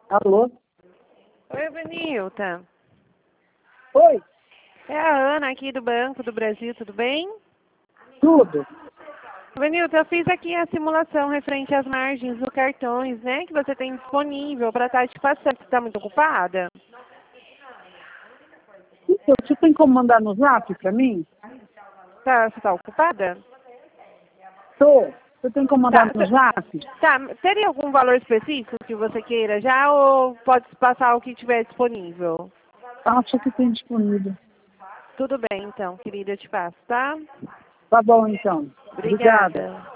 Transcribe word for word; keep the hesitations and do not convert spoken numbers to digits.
Alô? Oi, Benilton. Oi, É a Ana aqui do Banco do Brasil, tudo bem? tudo. Benilton, eu fiz aqui a simulação referente às margens dos cartões, né? Que você tem disponível para estar te passando. Você está muito ocupada? Então, você tem como mandar no zap para mim? Tá, você está ocupada? Tô. Você tem como mandar Tá, no zap? tá, teria algum valor específico que você queira já ou pode passar o que tiver disponível? Acho que tem disponível. Tudo bem, então, querida, eu te passo, tá? Tá bom, então. Obrigada. Obrigada.